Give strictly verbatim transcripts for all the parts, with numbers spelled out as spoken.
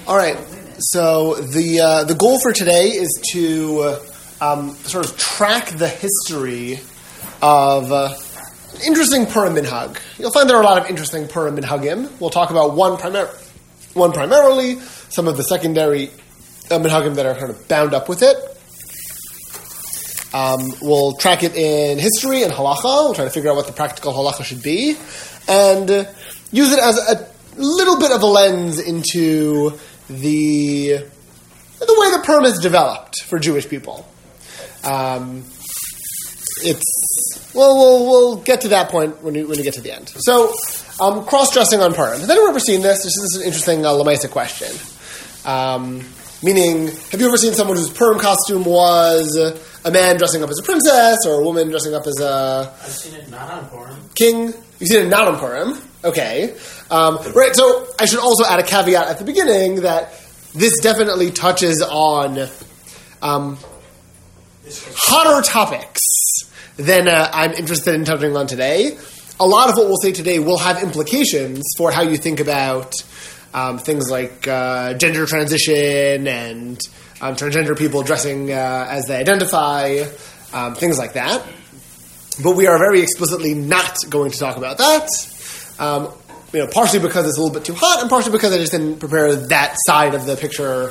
All right. So the uh, the goal for today is to uh, um, sort of track the history of uh, an interesting Purim minhag. You'll find there are a lot of interesting Purim minhagim. We'll talk about one primar- one primarily, some of the secondary uh, minhagim that are kind of bound up with it. Um, we'll track it in history and halacha. We'll try to figure out what the practical halacha should be, and uh, use it as a little bit of a lens into the the way the Purim is developed for Jewish people. Um, it's well, we'll we'll get to that point when we when we get to the end. So, um, cross-dressing on Purim. Has anyone ever seen this? This is an interesting uh, Lamaisa question. Um, meaning, have you ever seen someone whose Purim costume was a man dressing up as a princess or a woman dressing up as a I've seen it not on Purim. king? You've seen it not on Purim. Okay. Um, right, so I should also add a caveat at the beginning that this definitely touches on um, hotter topics than uh, I'm interested in touching on today. A lot of what we'll say today will have implications for how you think about um, things like uh, gender transition and um, transgender people dressing uh, as they identify, um, things like that. But we are very explicitly not going to talk about that. Um, you know, partially because it's a little bit too hot, and partially because I just didn't prepare that side of the picture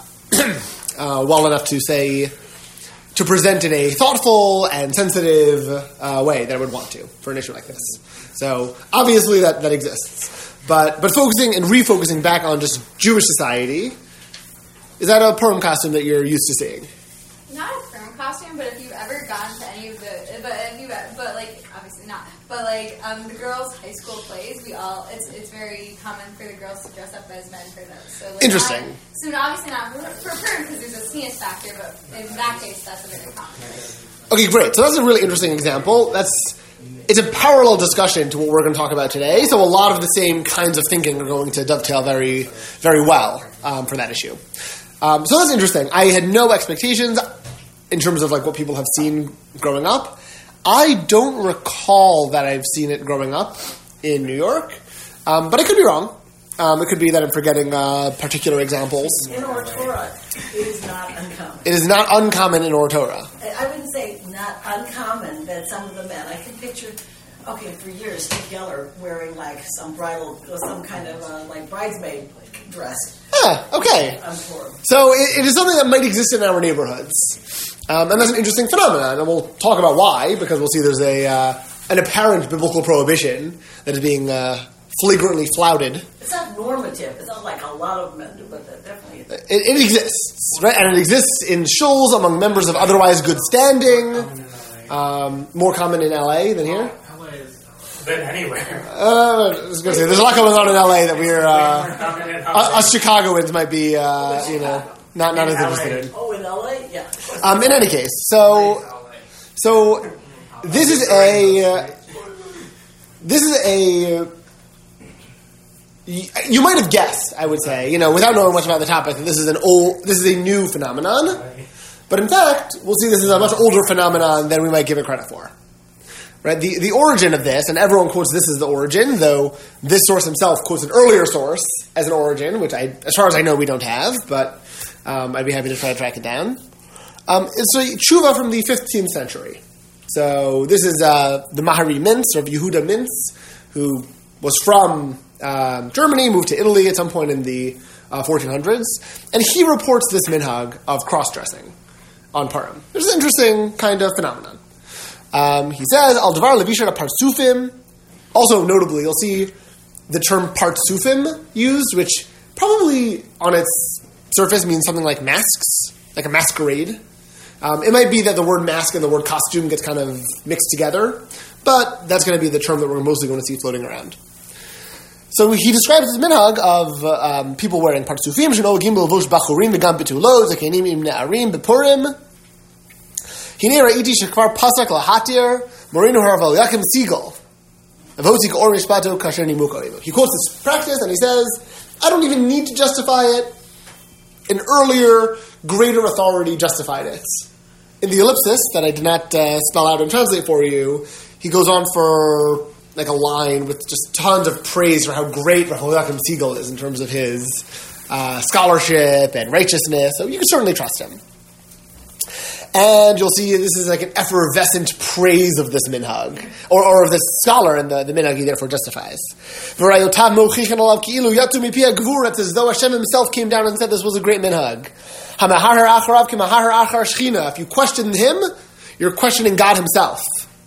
uh, well enough to say to present in a thoughtful and sensitive uh, way that I would want to for an issue like this. So obviously that, that exists, but but focusing and refocusing back on just Jewish society, is that a Purim costume that you're used to seeing? Not a Purim costume, but if you've ever gotten to any of the, but if you, but like obviously not, but like um, the girls' high school plays, we all it's it's very common for the girls to dress up as men for those. So like interesting. Not, so obviously not for, for Purim because there's a sneeze factor, but in that case, that's a very common thing. Okay, great. So that's a really interesting example. That's it's a parallel discussion to what we're going to talk about today. So a lot of the same kinds of thinking are going to dovetail very very well um, for that issue. Um, so that's interesting. I had no expectations in terms of like what people have seen growing up. I don't recall that I've seen it growing up in New York, um, but I could be wrong. Um, it could be that I'm forgetting uh, particular examples. In Or Torah, it is not uncommon. It is not uncommon in Or Torah. I wouldn't say not uncommon that some of the men, I can picture, okay, for years, Steve Geller wearing like some bridal, or some kind of uh, like bridesmaid dress. Ah, okay. So it, it is something that might exist in our neighborhoods. Um, and that's an interesting phenomenon, and we'll talk about why, because we'll see there's a uh, an apparent biblical prohibition that is being uh, flagrantly flouted. It's not normative. It's not like a lot of men do, but that definitely is. It, it exists, right? And it exists in shuls among members of otherwise good standing. Um, more common in L A than here. Than anywhere. Uh, I was going to say, there's a lot going on in L A that we're, uh, us Chicagoans might be, uh, you know, not, not as interested in. Oh, in L A? Yeah. Um, in any case, so, so, this is a, uh, this is a, you might have guessed, I would say, you know, without knowing much about the topic, that this is an old, this is a new phenomenon, but in fact, we'll see this is a much older phenomenon than we might give it credit for. Right? The the origin of this, and everyone quotes this as the origin, though this source himself quotes an earlier source as an origin, which I, as far as I know, we don't have, but um, I'd be happy to try to track it down. Um, it's a tshuva from the fifteenth century. So this is uh, the Mahari Mintz, or Yehuda Mintz, who was from um, Germany, moved to Italy at some point in the uh, fourteen hundreds, and he reports this minhag of cross-dressing on Purim. Which is an interesting kind of phenomenon. Um, he says, Al Davar Levisha Parsufim. Also, notably, you'll see the term Parsufim used, which probably on its surface means something like masks, like a masquerade. Um, it might be that the word mask and the word costume gets kind of mixed together, but that's going to be the term that we're mostly going to see floating around. So he describes this minhag of uh, um, people wearing Parsufim, Shenolagim Levush Bachurim V'gam Betulo, Zakenim Im Ne'arim Bepurim. Hine ra'iti shekvar pasak lahatir morinu harav Yakim Siegel avotik or mishpato kasher nimuko. He quotes this practice and he says, I don't even need to justify it. An earlier, greater authority justified it. In the ellipsis that I did not uh, spell out and translate for you, he goes on for like a line with just tons of praise for how great Rav Menachem Siegel is in terms of his uh, scholarship and righteousness. So you can certainly trust him. And you'll see this is like an effervescent praise of this minhag, or, or of this scholar, and the, the minhag he therefore justifies. It's as though Hashem himself came down and said this was a great minhag. If you question him, you're questioning God himself.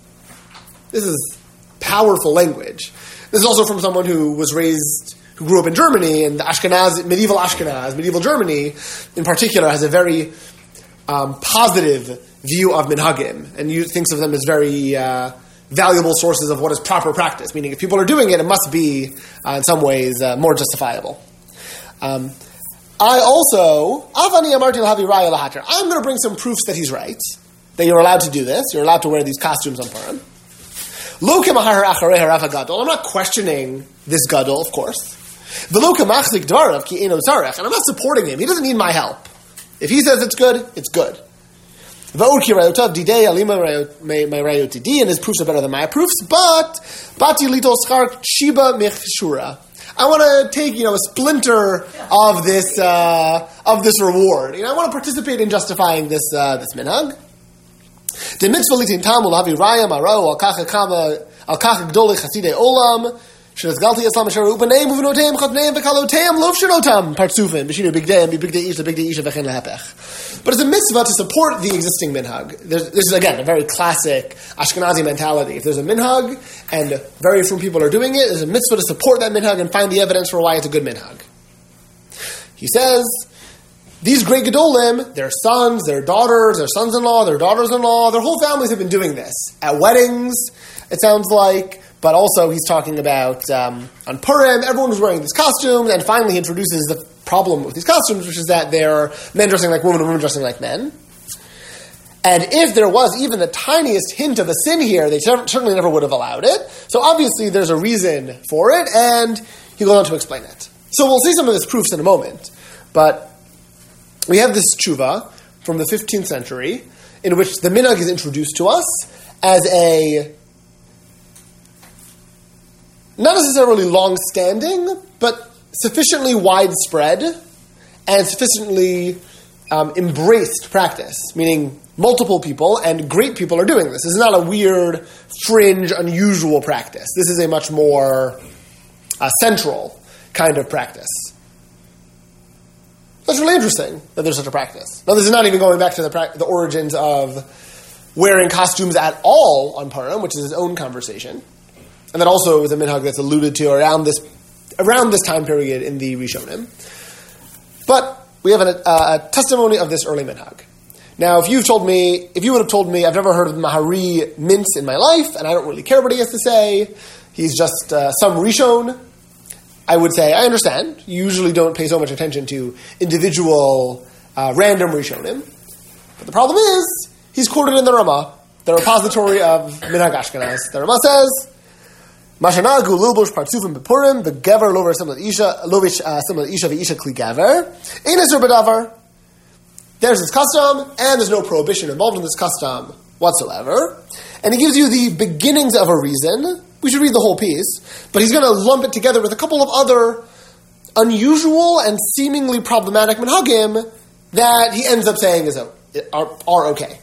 This is powerful language. This is also from someone who was raised, who grew up in Germany, and the Ashkenaz, medieval Ashkenaz, medieval Germany in particular, has a very um, positive view of minhagim, and you thinks of them as very uh, valuable sources of what is proper practice. Meaning, if people are doing it, it must be, uh, in some ways, uh, more justifiable. Um, I also, Avani Amarti Lahavi Raya Lahater. I'm going to bring some proofs that he's right, that you're allowed to do this. You're allowed to wear these costumes on Purim. Lo kemahar acharei harav hagadol. I'm not questioning this gadol, of course. V'lo kemachzik dvarav ki eino tzarech. And I'm not supporting him. He doesn't need my help. If he says it's good, it's good. V'od ki rayotav didei alima rayotidi, and his proofs are better than my proofs. But bati lito schar shiba mechshura. I want to take, you know, a splinter of this uh, of this reward. You know, I want to participate in justifying this uh, this minhag. The mitzvah litin tamul havi raya maro al kacha kama al kacha gdolei chasidei olam shenazgalti yislam asher upaneim uvenoteim chotneim v'kaloteim lov shenotam partsufim b'shinu bigdeim b'bigdei isha bigdei isha v'chen lehepech. But it's a mitzvah to support the existing minhag. There's, this is again a very classic Ashkenazi mentality. If there's a minhag and very few people are doing it, there's a mitzvah to support that minhag and find the evidence for why it's a good minhag. He says, these great Gedolim, their sons, their daughters, their sons-in-law, their daughters-in-law, their whole families have been doing this. At weddings, it sounds like, but also he's talking about um, on Purim, everyone was wearing these costumes, and finally he introduces the problem with these costumes, which is that they're men dressing like women and women dressing like men. And if there was even the tiniest hint of a sin here, they certainly never would have allowed it. So obviously there's a reason for it, and he goes on to explain it. So we'll see some of his proofs in a moment, but we have this tshuva from the fifteenth century in which the minhag is introduced to us as a not necessarily long-standing, but sufficiently widespread and sufficiently um, embraced practice, meaning multiple people and great people are doing this. This is not a weird, fringe, unusual practice. This is a much more uh, central kind of practice. That's really interesting that there's such a practice. Now, this is not even going back to the, pra- the origins of wearing costumes at all on Purim, which is his own conversation. And that also is a minhag that's alluded to around this around this time period in the Rishonim. But we have an, uh, a testimony of this early minhag. Now, if you've told me, if you would have told me, I've never heard of Mahari Mintz in my life, and I don't really care what he has to say, he's just uh, some Rishon, I would say, I understand. You usually don't pay so much attention to individual uh, random Rishonim. But the problem is, he's quoted in the Ramah, the repository of Minhag Ashkenaz. The Ramah says, Mashanagu lilbush partsufim bepurim, the gever lover similar isha, lovish similar isha v'isha kli gever, ein eser bedavar. There's this custom, and there's no prohibition involved in this custom whatsoever. And he gives you the beginnings of a reason. We should read the whole piece, but he's going to lump it together with a couple of other unusual and seemingly problematic minhagim that he ends up saying is are, are okay.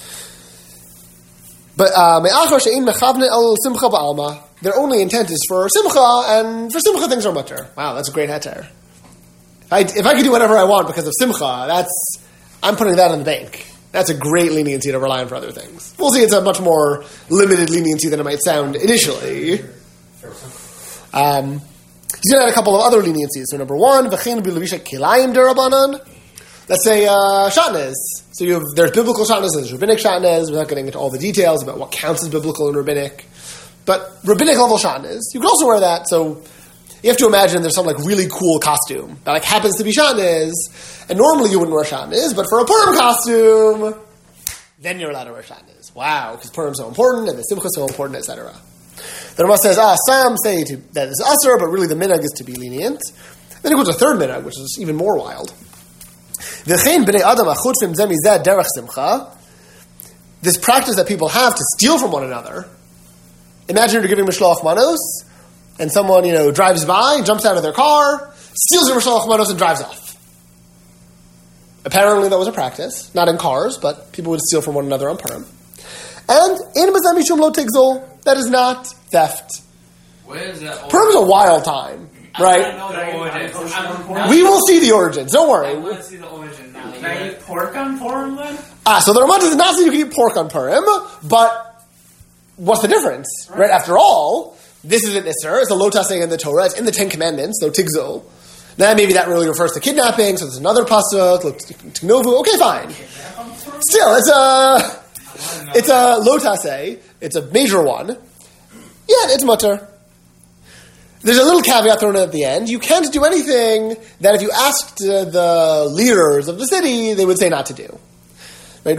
But me'achar she'ein mechavne el simcha ba'alma, their only intent is for simcha, and for simcha things are mutter. Wow, that's a great heter. If I, if I could do whatever I want because of simcha, that's I'm putting that in the bank. That's a great leniency to rely on for other things. We'll see it's a much more limited leniency than it might sound initially. Um, he's going to add a couple of other leniencies. So number one, v'chein b'levisha kilayim derabanan. Let's say uh, shatnez. So you have, there's biblical shatnez and there's rabbinic shatnez. We're not getting into all the details about what counts as biblical and rabbinic. But rabbinic level shatnez, you can also wear that. So you have to imagine there's some like really cool costume that like happens to be shatnez, and normally you wouldn't wear shatnez, but for a Purim costume, then you're allowed to wear shatnez. Wow, because Purim's so important and the simcha is so important, et cetera. The Ramah says, ah, some say to, that it's asur, but really the minhag is to be lenient. Then he goes to a third minhag, which is even more wild. V'chein b'nei adam achutfim zeh mizeh derech simcha. This practice that people have to steal from one another imagine you're giving Mishloach Manos, and someone, you know, drives by, jumps out of their car, steals your Mishloach Manos, and drives off. Apparently that was a practice, not in cars, but people would steal from one another on Purim. And in Bazeh Mishum Lo Tigzol, that is not theft. Where is that? Purim is a wild time, right? We will see the origins, don't I worry. want to see the origin now. Can I eat pork on Purim then? Ah, so the Ramah does not say you can eat pork on Purim, but what's the difference? Right, right After all, this is an Isser, it's a Lo Taseh in the Torah, it's in the Ten Commandments, so Tigzol. Now maybe that really refers to kidnapping, so there's another pasuk, Tignovu, okay, fine. Still, it's a, it's a Lo Taseh, it's a major one. Yeah, it's mutter. There's a little caveat thrown in at the end. You can't do anything that if you asked uh, the leaders of the city, they would say not to do. Right?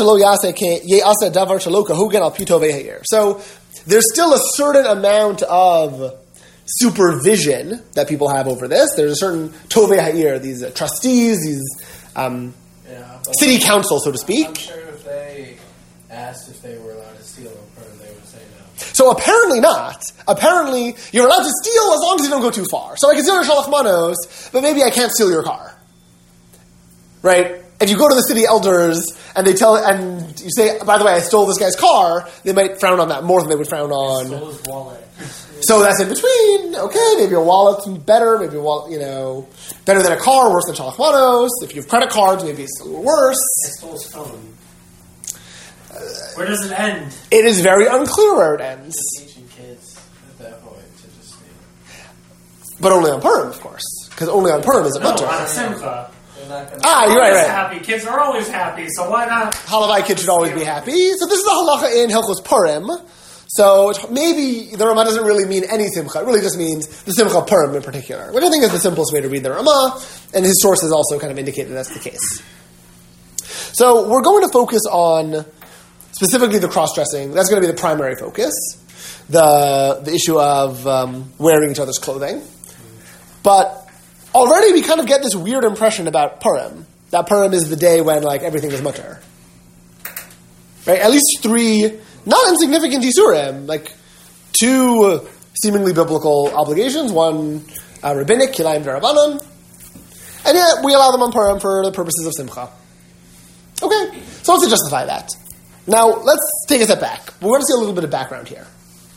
So there's still a certain amount of supervision that people have over this. There's a certain tovei ha'ir, these uh, trustees, these um, yeah, city council, so to speak. I'm sure if they asked if they were allowed to steal on Purim, they would say no. So apparently not. Apparently, you're allowed to steal as long as you don't go too far. So I can steal your shalach manos, but maybe I can't steal your car. Right? If you go to the city elders and they tell, and you say, by the way, I stole this guy's car, they might frown on that more than they would frown on. Stole his wallet. So that's in between. Okay, maybe a wallet's better, maybe a wallet, you know, better than a car, worse than shalach manos. If you have credit cards, maybe it's a little worse. I stole his phone. Where does it end? It is very unclear where it ends. Just teaching kids at that point to just steal. But only on Purim, of course. Because only on Purim is it No, mutter. on a Simcha. They're not going Ah, you're right, Always right. happy. Kids are always happy, so why not? Halavai kids should always be happy. So this is the halacha in Hilchos Purim. So it- maybe the Ramah doesn't really mean any simcha. It really just means the simcha of Purim in particular, which I think is the simplest way to read the Ramah, and his sources also kind of indicate that that's the case. So we're going to focus on specifically the cross-dressing. That's going to be the primary focus, the the issue of um, wearing each other's clothing. But already we kind of get this weird impression about Purim, that Purim is the day when like everything is mutter. Right? At least three not insignificant isurim, like two seemingly biblical obligations, one uh, rabbinic, kilayim v'rabbanon, and yet we allow them on Purim for the purposes of simcha. Okay, so let's justify that. Now, let's take a step back. We want to see a little bit of background here.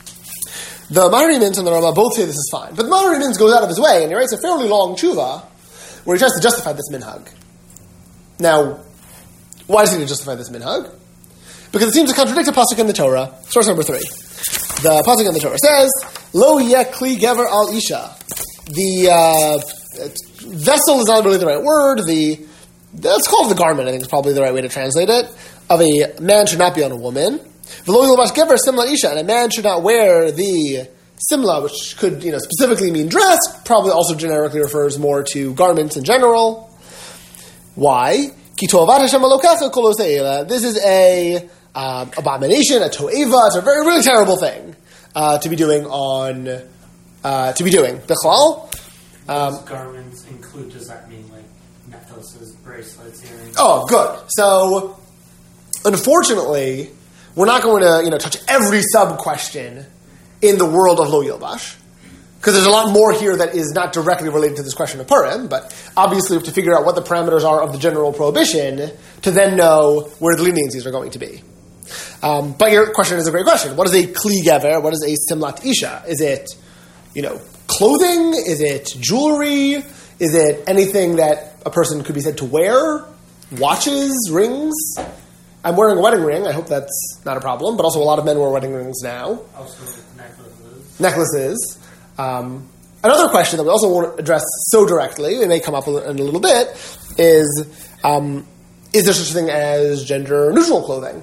The Maharimins and the Ramah both say this is fine, but the Maharimins goes out of his way, and he writes a fairly long tshuva where he tries to justify this minhag. Now, why does he need to justify this minhag? Because it seems to contradict a pasuk in the Torah. Source number three. The pasuk in the Torah says, Lo yeh kli gever al isha. The uh, vessel is not really the right word. The Let's call it the garment, I think is probably the right way to translate it, of a man should not be on a woman. V'lo yilbash gever simla isha. And a man should not wear the simla, which could, you know, specifically mean dress, probably also generically refers more to garments in general. Why? Ki to'avat Hashem Elokecha kol oseh. This is a um, abomination, a to'eva. It's a very, really terrible thing uh, to be doing on, uh, to be doing. Bichlal. Um, Those garments include, does that mean like necklaces, bracelets, earrings? Oh, good. So, unfortunately, we're not going to, you know, touch every sub-question in the world of Lo Yilbash, because there's a lot more here that is not directly related to this question of Purim, but obviously we have to figure out what the parameters are of the general prohibition to then know where the leniencies are going to be. Um, but your question is a great question. What is a kli gever? What is a simlat isha? Is it, you know, clothing? Is it jewelry? Is it anything that a person could be said to wear? Watches? Rings? I'm wearing a wedding ring. I hope that's not a problem. But also a lot of men wear wedding rings now. Also necklaces. Necklaces. Um, another question that we also won't address so directly, it may come up in a little bit, is um, is there such a thing as gender-neutral clothing?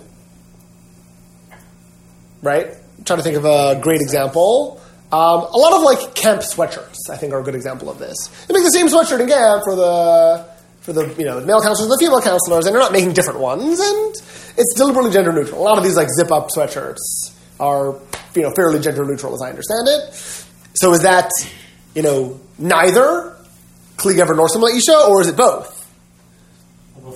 Right? I'm trying to think of a great example. Um, a lot of like camp sweatshirts, I think, are a good example of this. They make the same sweatshirt in camp for the for the you know male counselors and the female counselors, and they're not making different ones, and it's deliberately gender neutral. A lot of these like zip up sweatshirts are you know fairly gender neutral, as I understand it. So is that you know neither kli gever nor simla isha, or is it both? Well,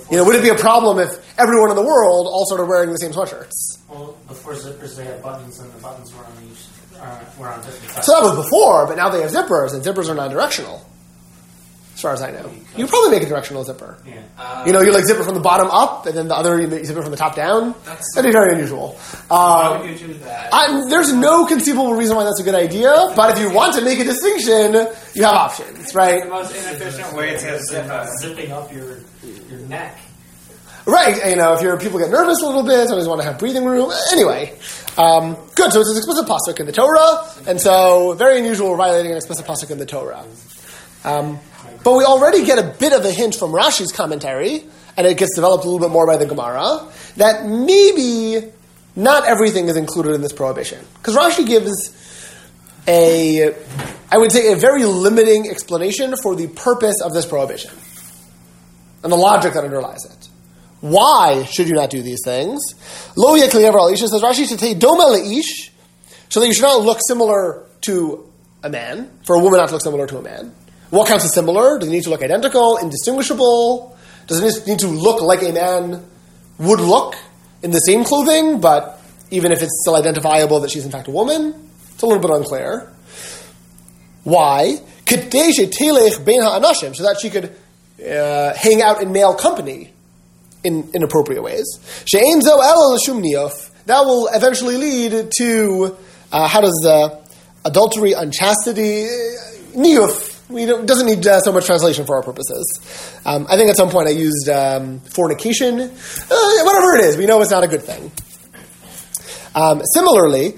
You know, would it be a problem if everyone in the world all started wearing the same sweatshirts? Well, before zippers, they had buttons, and the buttons were on each, uh, were on different sides. So that was before, but now they have zippers, and zippers are non-directional, as far as I know. You could probably make a directional zipper. Yeah. Uh, You know, you like zip it from the bottom up, and then the other you zip it from the top down. That's- That'd be very unusual. Why Um, would you do that? I, there's no conceivable reason why that's a good idea, but if you want to make a distinction, you have options, right? The most inefficient way to zip a Zipping up your your neck. Right, you know, if you're, people get nervous a little bit, always want to have breathing room. Anyway, um, good, so it's an explicit pasuk in the Torah, and so very unusual violating an explicit pasuk in the Torah. Um, but we already get a bit of a hint from Rashi's commentary, and it gets developed a little bit more by the Gemara, that maybe not everything is included in this prohibition. Because Rashi gives a, I would say, a very limiting explanation for the purpose of this prohibition, and the logic that underlies it. Why should you not do these things? Lo yekli ever al ish, says Rashi, to take doma leish, so that you should not look similar to a man, for a woman not to look similar to a man. What counts as similar? Does it need to look identical, indistinguishable? Does it need to look like a man would look in the same clothing, but even if it's still identifiable that she's in fact a woman? It's a little bit unclear. Why? Kedei shetelech bein ha'anashim, so that she could uh, hang out in male company in inappropriate ways. She'ein zo ela l'shum niyuf. That will eventually lead to, uh, how does uh, adultery, unchastity, niyuf. We don't, doesn't need uh, so much translation for our purposes. Um, I think at some point I used um, fornication. Uh, whatever it is, we know it's not a good thing. Um, similarly,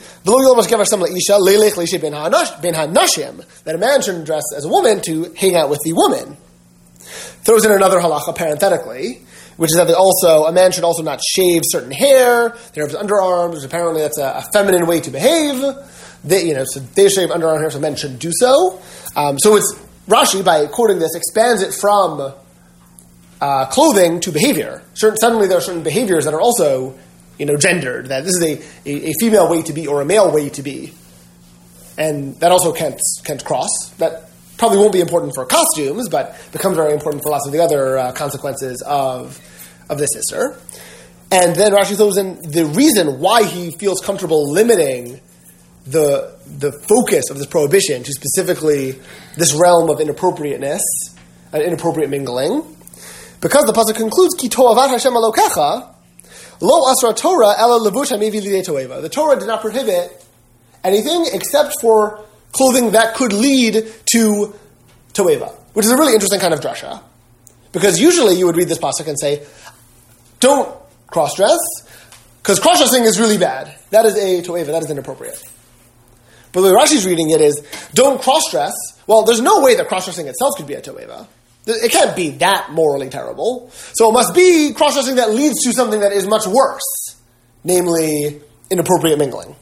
that a man shouldn't dress as a woman to hang out with the woman. Throws in another halacha parenthetically, which is that also a man should also not shave certain hair, their underarms, which apparently that's a, a feminine way to behave. They, you know, so they shave underarm hair, so men shouldn't do so. Um, so it's Rashi, by quoting this, expands it from uh, clothing to behavior. Certain, suddenly there are certain behaviors that are also, you know, gendered. That this is a, a, a female way to be or a male way to be, and that also can't can't cross. That probably won't be important for costumes, but becomes very important for lots of the other uh, consequences of of this issur. And then Rashi throws in the reason why he feels comfortable limiting the the focus of this prohibition to specifically this realm of inappropriateness and inappropriate mingling, because the pasuk concludes, Ki to'avat Hashem Elokecha, lo asra Torah ela levush hamevi lidei toeva. The Torah did not prohibit anything except for clothing that could lead to toeva, which is a really interesting kind of drasha. Because usually you would read this pasuk and say, don't cross-dress, because cross-dressing is really bad. That is a toeva, that is inappropriate. But the way Rashi's reading it is, don't cross-dress. Well, there's no way that cross-dressing itself could be a toeva. It can't be that morally terrible. So it must be cross-dressing that leads to something that is much worse, namely inappropriate mingling.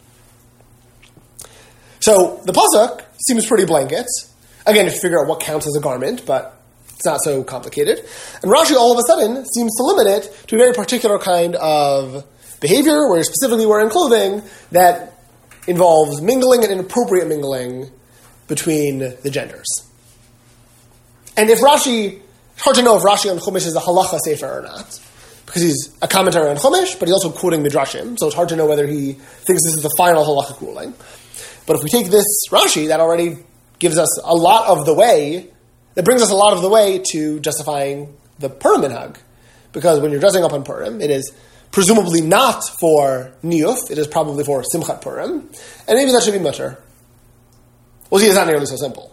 So the pasuk seems pretty blanket. Again, if you figure out what counts as a garment, but it's not so complicated. And Rashi all of a sudden seems to limit it to a very particular kind of behavior, where you're specifically wearing clothing that involves mingling and inappropriate mingling between the genders. And if Rashi, it's hard to know if Rashi on Chumash is a halacha sefer or not, because he's a commentary on Chumash, but he's also quoting Midrashim, so it's hard to know whether he thinks this is the final halacha ruling. But if we take this Rashi, that already gives us a lot of the way, that brings us a lot of the way to justifying the Purim minhag. Because when you're dressing up on Purim, it is presumably not for niyuf, it is probably for Simchat Purim, and maybe that should be mutter. Well, see, it's not nearly so simple.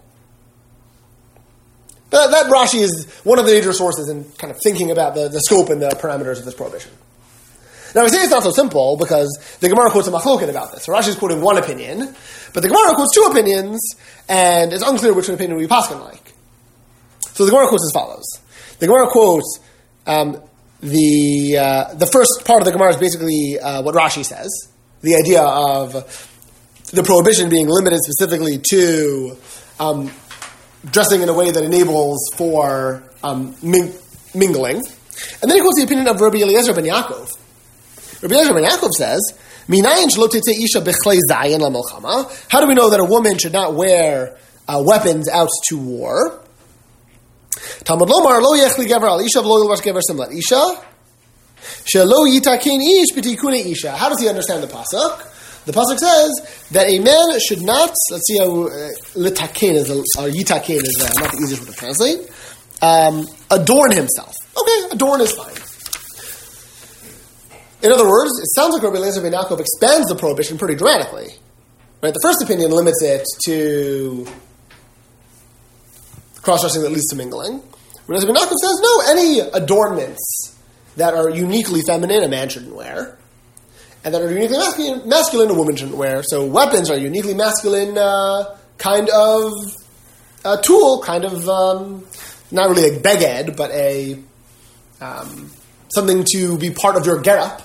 But that, that Rashi is one of the major sources in kind of thinking about the, the scope and the parameters of this prohibition. Now, I say it's not so simple because the Gemara quotes a machloket about this. So Rashi is quoting one opinion, but the Gemara quotes two opinions, and it's unclear which opinion we paskin like. So the Gemara quotes as follows. The Gemara quotes um, the uh, the first part of the Gemara is basically uh, what Rashi says, the idea of the prohibition being limited specifically to um, dressing in a way that enables for um, ming- mingling. And then he quotes the opinion of Rabbi Eliezer ben Yaakov. Rabbi Eliezer ben Yaakov says, how do we know that a woman should not wear uh, weapons out to war? Talmud lomar lo yechli gever al isha v'lo yilbash gever simlat isha shelo yitakin ish b'tikune isha. How does he understand the pasuk? The pasuk says that a man should not. Let's see how uh, litakin is a, or yitakin is uh, not the easiest word to translate. Um, adorn himself. Okay, adorn is fine. In other words, it sounds like Rabbi Eliezer ben Yaakov expands the prohibition pretty dramatically. Right? The first opinion limits it to cross-dressing that leads to mingling. Rabbi Eliezer ben Yaakov says, no, any adornments that are uniquely feminine, a man shouldn't wear. And that are uniquely masculine, masculine a woman shouldn't wear. So weapons are uniquely masculine uh, kind of uh, tool, kind of, um, not really a beged, but a um, something to be part of your getup.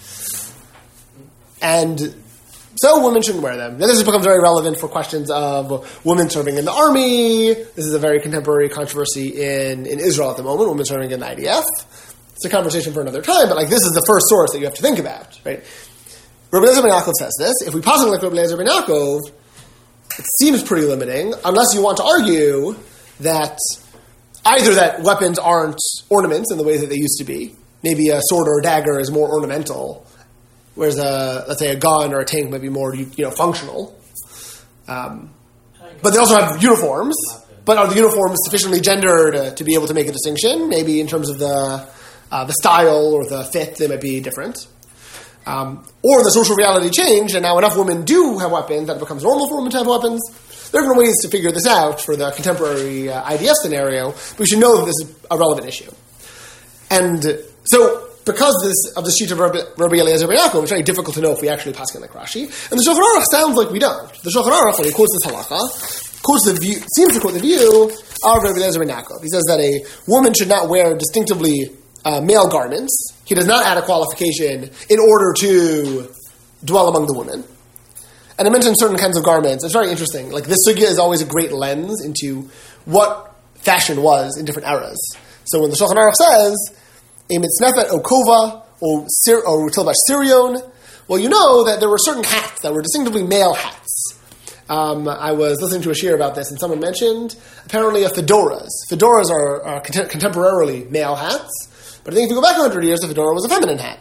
And so women shouldn't wear them. Now this has become very relevant for questions of women serving in the army. This is a very contemporary controversy in, in Israel at the moment, women serving in the I D F. It's a conversation for another time, but like this is the first source that you have to think about, right? Rabbi Eliezer ben Yaakov says this. If we pass it like Rabbi Eliezer ben Yaakov, it seems pretty limiting, unless you want to argue that either that weapons aren't ornaments in the way that they used to be. Maybe a sword or a dagger is more ornamental, whereas a, let's say a gun or a tank might be more, you know, functional. Um, but they also have uniforms. But are the uniforms sufficiently gendered uh, to be able to make a distinction? Maybe in terms of the uh, the style or the fit, they might be different. Um, or the social reality changed, and now enough women do have weapons that it becomes normal for women to have weapons. There are different ways to figure this out for the contemporary uh, I D F scenario, but we should know that this is a relevant issue. And so, because this of the sheet of Rabbi, Rabbi Eliezer ben Yaakov, it's very difficult to know if we actually pass it like Rashi. And the Shulchan Aruch sounds like we don't. The Shulchan Aruch, when he quotes this halacha, quotes the view, seems to quote the view of Rabbi Eliezer ben Yaakov. He says that a woman should not wear distinctively uh, male garments. He does not add a qualification in order to dwell among the women. And I mentioned certain kinds of garments. It's very interesting. Like, this sugya is always a great lens into what fashion was in different eras. So when the Shulchan Aruch says, a mitznefet okova, or tilbash sirion, well, you know that there were certain hats that were distinctively male hats. Um, I was listening to a shiur about this, and someone mentioned, apparently, a fedoras. Fedoras are, are contem- contemporarily male hats, but I think if you go back one hundred years, a fedora was a feminine hat.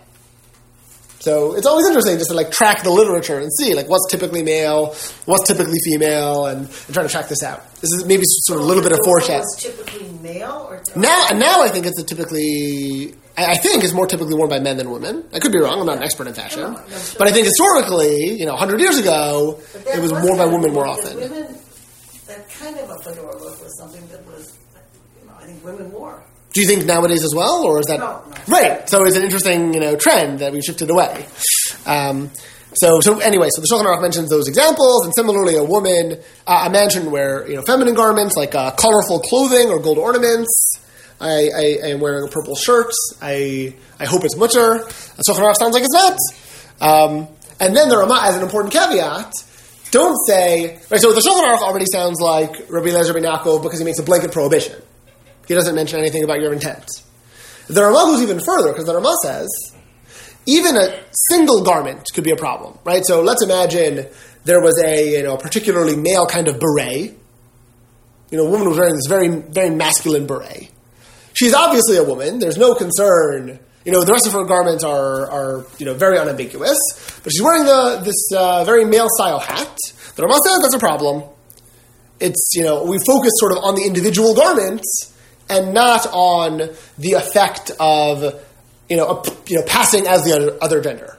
So it's always interesting just to like track the literature and see like what's typically male, what's typically female, and, and trying to track this out. This is maybe sort of a little bit of foreshadow. Was typically male, or now? And now I think it's a typically. I think it's more typically worn by men than women. I could be wrong. I'm not an expert in fashion, no, no, sure. But I think historically, you know, one hundred years ago, it was worn by women more often. Women, that kind of a fedora look was something that was, you know, I think women wore. Do you think nowadays as well, or is that no, no. right? So it's an interesting, you know, trend that we've shifted away. Um, so, so anyway, so the Shulchan Aruch mentions those examples, and similarly, a woman, uh, a man shouldn't wear, you know, feminine garments like uh, colorful clothing or gold ornaments. I, I, I am wearing a purple shirt. I I hope it's mutter. The Shulchan Aruch sounds like it's not. Um, and then the Ramah, as an important caveat, don't say right. So the Shulchan Aruch already sounds like Rabbi Eliezer ben Yaakov because he makes a blanket prohibition. He doesn't mention anything about your intent. The Ramah goes even further, because the Ramah says, even a single garment could be a problem, right? So let's imagine there was a, you know, particularly male kind of beret. You know, a woman was wearing this very, very masculine beret. She's obviously a woman. There's no concern. You know, the rest of her garments are, are you know, very unambiguous. But she's wearing the, this uh, very male-style hat. The Ramah says that's a problem. It's, you know, we focus sort of on the individual garments and not on the effect of, you know, a, you know, passing as the other, other gender.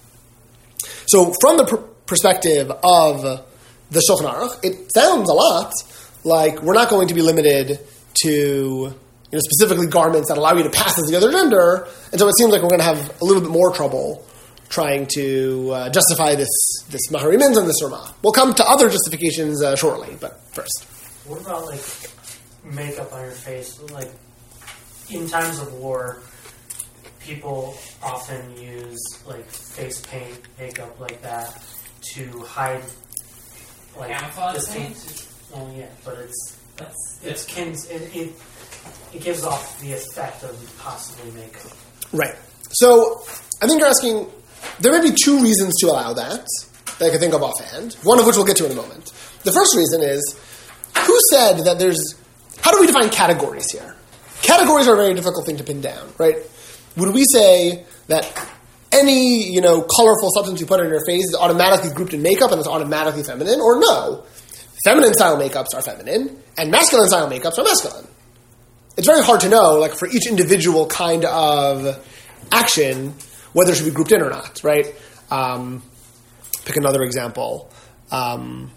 So, from the pr- perspective of the Shulchan Aruch, it sounds a lot like we're not going to be limited to, you know, specifically garments that allow you to pass as the other gender, and so it seems like we're going to have a little bit more trouble trying to uh, justify this this Maharimins and this Ramah. We'll come to other justifications uh, shortly, but first. What about like makeup on your face? Like in times of war, people often use like face paint, makeup like that to hide like camouflage distinct. Well, yeah, but it's That's it's kin. It, it it gives off the effect of possibly makeup. Right. So I think you're asking. There may be two reasons to allow that that I can think of offhand. One of which we'll get to in a moment. The first reason is, who said that there's... How do we define categories here? categories are a very difficult thing to pin down, right? Would we say that any, you know, colorful substance you put on your face is automatically grouped in makeup and it's automatically feminine, or no? Feminine style makeups are feminine, and masculine style makeups are masculine. It's very hard to know, like, for each individual kind of action, whether it should be grouped in or not, right? Um, pick another example. Um,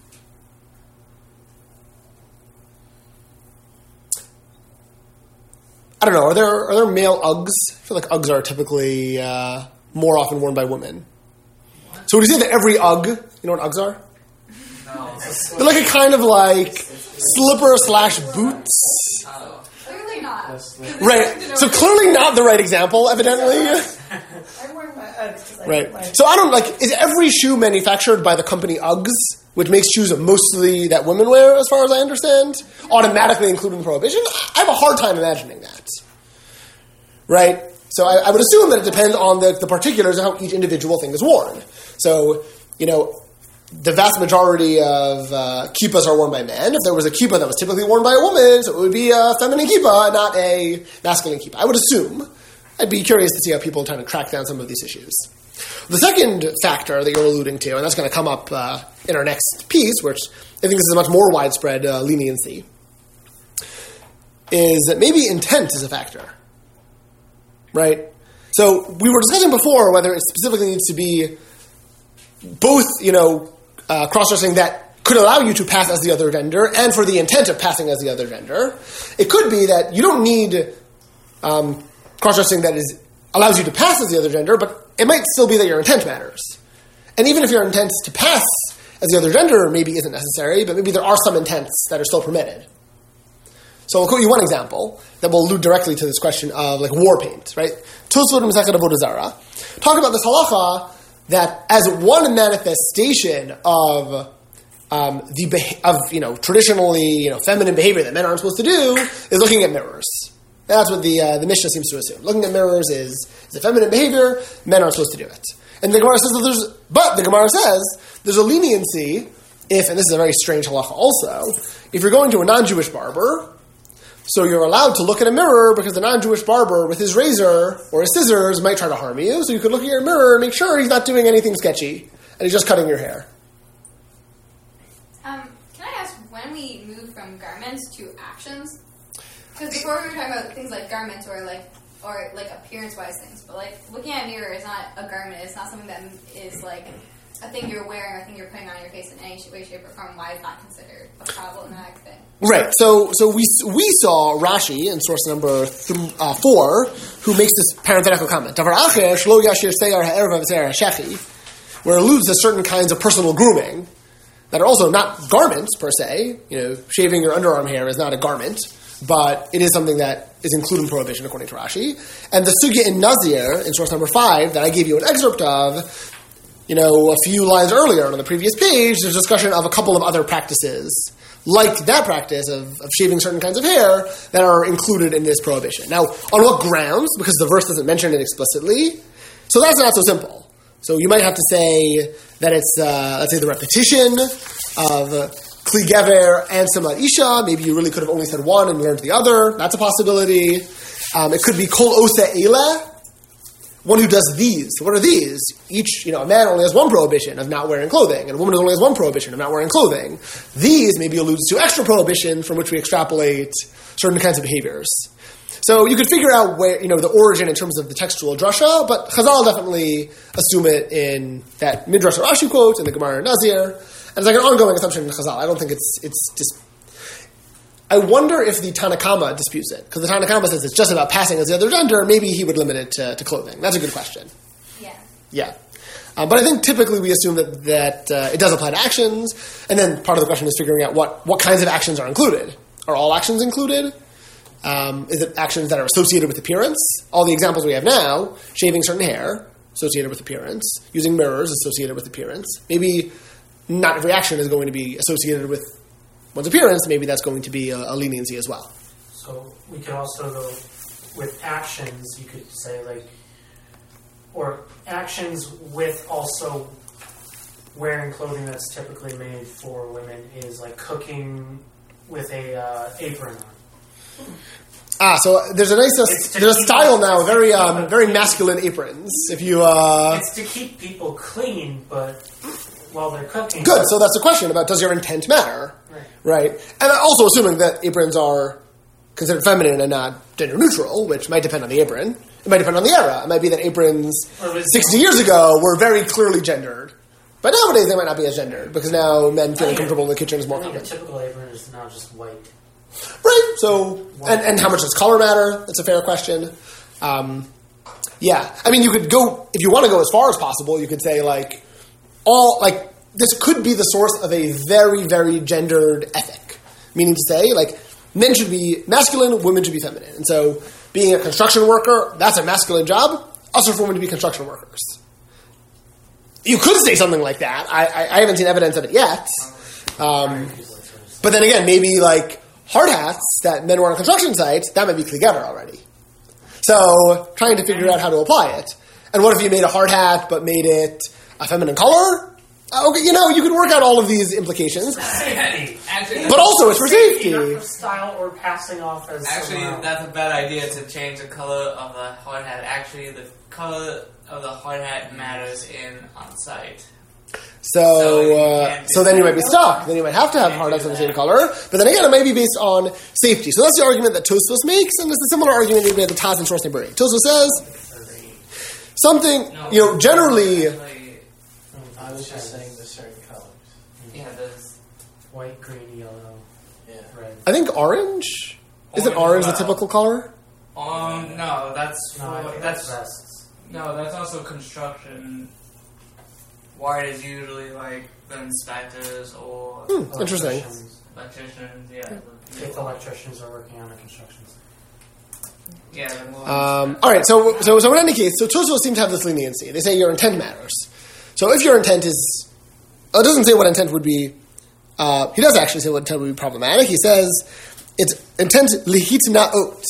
I don't know. Are there are there male Uggs? I feel like Uggs are typically uh, more often worn by women. So would you say that every Ugg, you know what Uggs are? No. They're like a kind of like slipper slash boots. Clearly not. Right. So clearly not the right example, evidently. I'm wearing my Uggs. 'cause I Right. my- So I don't like, is every shoe manufactured by the company Uggs, which makes shoes mostly that women wear, as far as I understand, automatically including prohibition? I have a hard time imagining that. Right? So I, I would assume that it depends on the, the particulars of how each individual thing is worn. So, you know, the vast majority of uh, kippas are worn by men. If there was a kippah that was typically worn by a woman, so it would be a feminine kippah, not a masculine kippah. I would assume. I'd be curious to see how people are trying to crack down some of these issues. The second factor that you're alluding to, and that's going to come up uh, in our next piece, which I think this is a much more widespread uh, leniency, is that maybe intent is a factor. Right? So we were discussing before whether it specifically needs to be both, you know, uh, cross-dressing that could allow you to pass as the other gender and for the intent of passing as the other gender. It could be that you don't need um, cross-dressing that is allows you to pass as the other gender, but it might still be that your intent matters. And even if your intent to pass as the other gender maybe isn't necessary, but maybe there are some intents that are still permitted. So I'll quote you one example that will allude directly to this question of like war paint, right? Tosfot Masechet Avodah Zarah talk about this halacha that as one manifestation of um, the beha- of you know traditionally you know feminine behavior that men aren't supposed to do is looking at mirrors. That's what the uh, the Mishnah seems to assume. Looking at mirrors is, is a feminine behavior. Men aren't supposed to do it. And the Gemara says that there's, but the Gemara says there's a leniency if, and this is a very strange halacha also, if you're going to a non-Jewish barber, so you're allowed to look at a mirror because the non-Jewish barber with his razor or his scissors might try to harm you. So you could look at your mirror and make sure he's not doing anything sketchy and he's just cutting your hair. Um, can I ask when we move from garments to actions? Because before we were talking about things like garments or like or like appearance-wise things, but like looking at a mirror is not a garment. It's not something that is like a thing you're wearing or a thing you're putting on your face in any way, shape, or form. Why is that considered a problematic thing? Right. So so we we saw Rashi in source number th- uh, four, who makes this parenthetical comment. Davar acher shlo yashir seyar ha'erev v'seyar ha'shechi, where it alludes to certain kinds of personal grooming that are also not garments per se. You know, shaving your underarm hair is not a garment, but it is something that is included in prohibition according to Rashi. And the sugya in Nazir in source number five that I gave you an excerpt of, you know, a few lines earlier on the previous page, there's a discussion of a couple of other practices like that practice of, of shaving certain kinds of hair that are included in this prohibition. Now, on what grounds? Because the verse doesn't mention it explicitly. So that's not so simple. So you might have to say that it's, uh, let's say, the repetition of Kli Gever and Samad Isha. Maybe you really could have only said one and learned the other. That's a possibility. Um, it could be Kol Ose Eile, one who does these. What are these? Each, you know, a man only has one prohibition of not wearing clothing, and a woman only has one prohibition of not wearing clothing. These maybe alludes to extra prohibitions from which we extrapolate certain kinds of behaviors. So you could figure out where, you know, the origin in terms of the textual drasha, but Chazal definitely assume it in that Midrash Rashi quote in the Gemara Nazir, and it's like an ongoing assumption in Chazal. I don't think it's it's just. I wonder if the Tanakama disputes it, because the Tanakama says it's just about passing as the other gender. Maybe he would limit it to, to clothing. That's a good question. Yeah. Yeah. Um, but I think typically we assume that, that uh, it does apply to actions, and then part of the question is figuring out what, what kinds of actions are included. Are all actions included? Um, is it actions that are associated with appearance? All the examples we have now, shaving certain hair, associated with appearance, using mirrors, associated with appearance. Maybe not every action is going to be associated with one's appearance. Maybe that's going to be a, a leniency as well. So we could also go with actions, you could say like, or actions with also wearing clothing that's typically made for women is like cooking with a uh, apron on. Ah, so there's a nice, uh, It's to there's a keep style us- now, it's to very, keep um, us very clean. masculine aprons. If you, uh, It's to keep people clean, but while they're cooking. good. So that's the question about does your intent matter, Right. right? And also assuming that aprons are considered feminine and not gender neutral, which might depend on the apron. It might depend on the era. It might be that aprons Or was- sixty years ago were very clearly gendered, but nowadays they might not be as gendered because now men feeling comfortable in the kitchen is more I think a common. typical apron is now just white. Right. So, and, and how much does color matter? That's a fair question. Um, yeah. I mean, you could go, if you want to go as far as possible, you could say, like, all, like, this could be the source of a very, very gendered ethic. Meaning to say, like, men should be masculine, women should be feminine. And so, being a construction worker, that's a masculine job. Also for women to be construction workers. You could say something like that. I, I, I haven't seen evidence of it yet. Um, but then again, maybe, like, hard hats that men wear on a construction site, that might be together already. So, trying to figure out how to apply it. And what if you made a hard hat but made it a feminine color? Uh, okay, you know, you could work out all of these implications. Safety. Actually, But also, it's for safety. Not for style or passing off as Actually, someone else. that's a bad idea to change the color of the hard hat. Actually, the color of the hard hat matters in on site. So, So you uh, can't do so then you that. might be stuck. Then you might have to have Can't hard hats do of the same that. color. But then again, it might be based on safety. So that's the argument that Tosfos makes, and it's a similar argument that the Taz and Shorstei Buri. Tosfos says something, No, you know, generally. actually, I was just saying the certain colors. yeah, there's White, green, yellow, Yeah. red. I think orange. Isn't Orange orange the as well. typical color? um no, that's No, I for, think that's that's vests. no, that's also construction. White is usually like the inspectors or Hmm, interesting. Electricians. electricians. Yeah, the If people. electricians are working on a construction site. Yeah, the more Um, all right, so, so so in any case, so Tosfos seem to have this leniency. They say your intent matters. So if your intent is, oh, it doesn't say what intent would be. Uh, he does actually say what intent would be problematic. He says it's intent lihitnaot,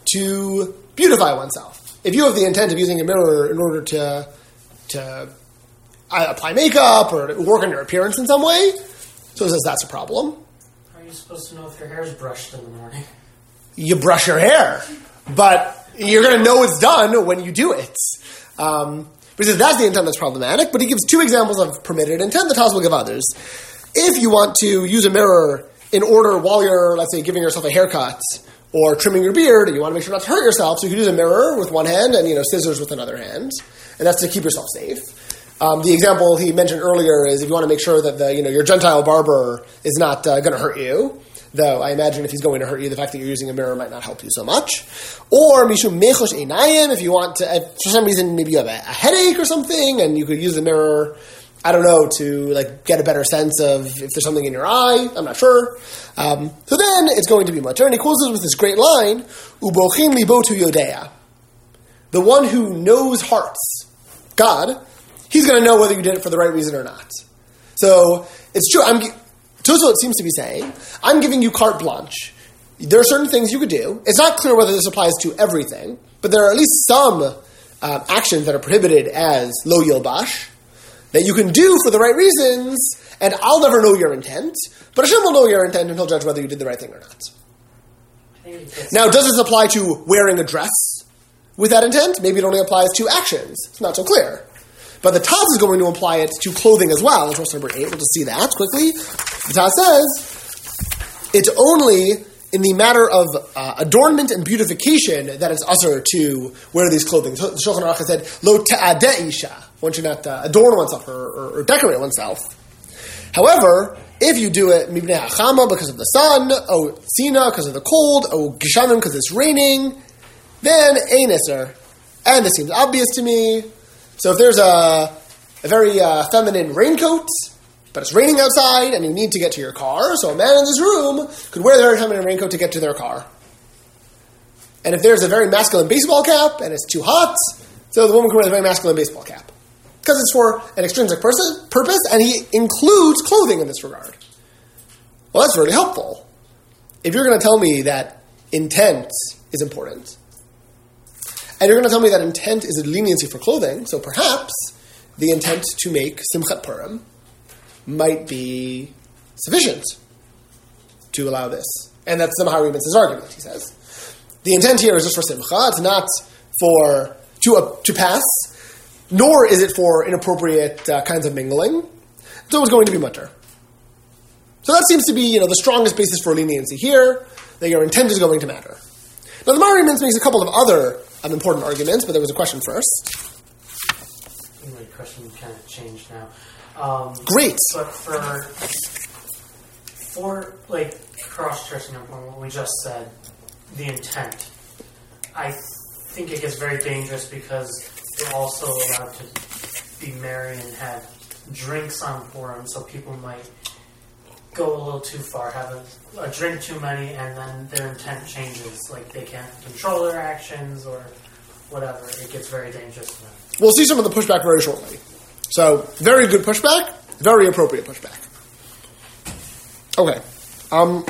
to beautify oneself. If you have the intent of using a mirror in order to to uh, apply makeup or to work on your appearance in some way, so he says that's a problem. How are you supposed to know if your hair's brushed in the morning? You brush your hair, but you're going to know it's done when you do it. Um, but he says that's the intent that's problematic, but he gives two examples of permitted intent. The Taz will give others. If you want to use a mirror in order while you're, let's say, giving yourself a haircut or trimming your beard, and you want to make sure not to hurt yourself, so you can use a mirror with one hand and, you know, scissors with another hand, and that's to keep yourself safe. Um, the example he mentioned earlier is if you want to make sure that the, you know, your Gentile barber is not uh, going to hurt you, though I imagine if he's going to hurt you, the fact that you're using a mirror might not help you so much. Or mishum mechosh einayim, if you want to, if for some reason maybe you have a, a headache or something, and you could use the mirror, I don't know, to like get a better sense of if there's something in your eye. I'm not sure. Um, so then it's going to be mutter, and he closes with this great line: "Ubochin libotu yodea." The one who knows hearts, God, he's going to know whether you did it for the right reason or not. So it's true. I'm. Tosfos seems to be saying, I'm giving you carte blanche. There are certain things you could do. It's not clear whether this applies to everything, but there are at least some uh, actions that are prohibited as lo yilbash that you can do for the right reasons, and I'll never know your intent, but Hashem will know your intent and he'll judge whether you did the right thing or not. I think it gets Now, does this apply to wearing a dress with that intent? Maybe it only applies to actions. It's not so clear. But the Taz is going to apply it to clothing as well. In verse number eight, we'll just see that quickly. The Taz says, it's only in the matter of uh, adornment and beautification that it's usher to wear these clothing. So the Shulchan Aruch said, lo ta'adeh isha. One should not uh, adorn oneself or, or, or decorate oneself. However, if you do it mibnei hachama because of the sun, o sina because of the cold, o gishamim because it's raining, then ein iser. And this seems obvious to me. So if there's a, a very uh, feminine raincoat, but it's raining outside and you need to get to your car, so a man in this room could wear their feminine raincoat to get to their car. And if there's a very masculine baseball cap and it's too hot, so the woman can wear the very masculine baseball cap. Because it's for an extrinsic person, purpose, and he includes clothing in this regard. Well, that's really helpful. If you're going to tell me that intent is important, and you're going to tell me that intent is a leniency for clothing, so perhaps the intent to make Simchat Purim might be sufficient to allow this. And that's somehow he makes his argument, he says. The intent here is just for simcha. It's not for to uh, to pass, nor is it for inappropriate uh, kinds of mingling. So it's going to be mutter. So that seems to be, you know, the strongest basis for leniency here, that your intent is going to matter. Now the Mari makes a couple of other um, important arguments, but there was a question first. My question kind of changed now. Um, Great. But for for like cross-dressing up on what we just said, the intent, I think it gets very dangerous because you're also allowed to be merry and have drinks on Purim, so people might go a little too far, have a, a drink too many, and then their intent changes. Like they can't control their actions or whatever. It gets very dangerous to them. We'll see some of the pushback very shortly. So, very good pushback, very appropriate pushback. Okay. Um,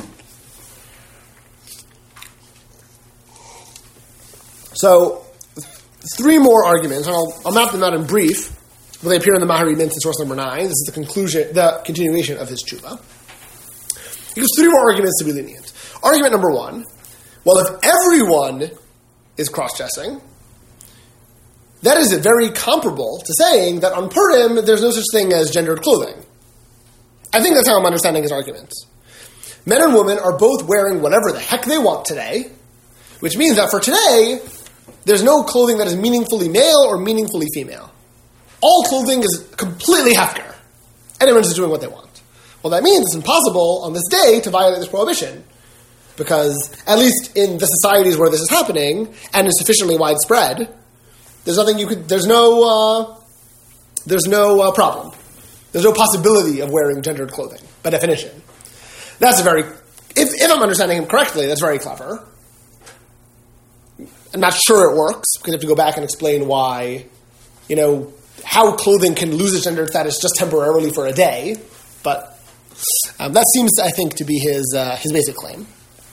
so, three more arguments, and I'll, I'll map them out in brief, but they appear in the Mahari Mint in source number nine. This is the conclusion, the continuation of his tshuva. He gives three more arguments to be lenient. Argument number one, well, if everyone is cross-dressing, that is very comparable to saying that on Purim, there's no such thing as gendered clothing. I think that's how I'm understanding his argument. Men and women are both wearing whatever the heck they want today, which means that for today, there's no clothing that is meaningfully male or meaningfully female. All clothing is completely hefker. Anyone's just doing what they want. Well, that means it's impossible on this day to violate this prohibition, because at least in the societies where this is happening, and is sufficiently widespread, There's nothing you could. There's no. Uh, there's no uh, problem. There's no possibility of wearing gendered clothing by definition. That's a very. If, if I'm understanding him correctly, that's very clever. I'm not sure it works because I have to go back and explain why. You know how clothing can lose its gendered status just temporarily for a day, but um, that seems, I think, to be his uh, his basic claim.